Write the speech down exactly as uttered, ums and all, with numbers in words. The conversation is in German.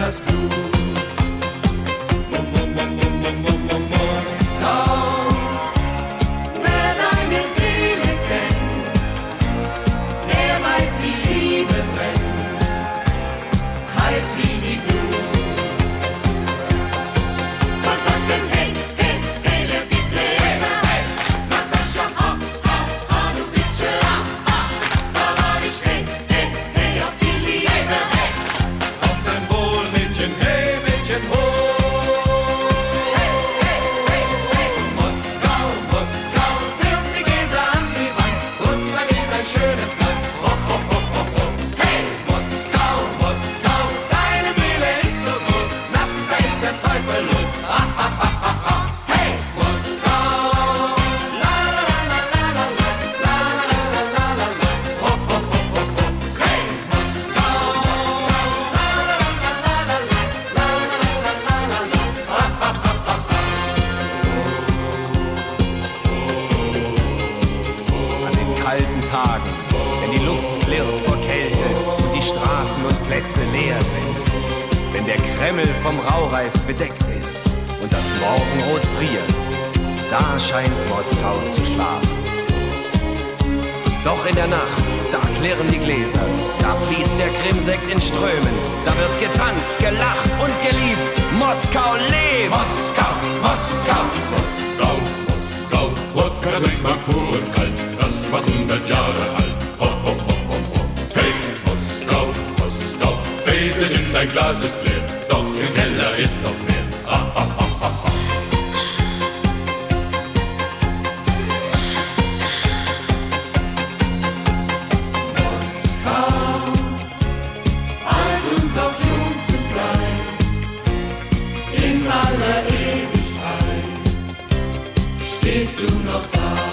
das Blut. Moskau, wer deine Seele kennt, der weiß, die Liebe brennt, heiß wie die Glut. Was sagt denn hey, hey, hey, le Bible, hey, Natascha, ah, ah, ah, du bist schön, ah, ah, da war ich, hey, hey, hey, auf die Liebe, hey, auf dein Wohl, Mädchen, hey, Mädchen, ho, hey, hey, hey, hey, Moskau, Moskau, wirf die Gläser an die Wand, Russland ist ein schönes Land, ho, ho, ho, ho, ho, hey, Moskau, Moskau, deine Seele ist so groß, nachts da ist der Teufel los, ah, ah, ah, ah, ah, hey, Moskau, la, la, la, la, la, la, la, la, la, la, la, la, ho, ho, ho, ho, ho, hey, Moskau, la, la, la, la, la, la, la, la, la, la, la, la, ah, ah, ah, ah, ah. An den kalten Tagen, wenn die Luft klirrt vor Kälte und die Straßen und Plätze leer sind, wenn der Kreml vom Raureif bedeckt ist und das Morgenrot friert, da scheint Moskau zu schlafen. Doch in der Nacht, da klirren die Gläser, da fließt der Krimsekt in Strömen, da wird getanzt, gelacht und geliebt. Moskau lebt! Moskau, Moskau, Moskau, Moskau, Wodka trinkt man pur und kalt, das war hundert Jahre alt. Ho, ho, ho, ho, ho. Hey, Moskau, Moskau, Väterchen, dein Glas ist leer, doch im Keller ist noch mehr. Ah, ah, ah, ah, ah. Moskau, alt und doch jung zugleich, in aller Ewigkeit stehst du noch da.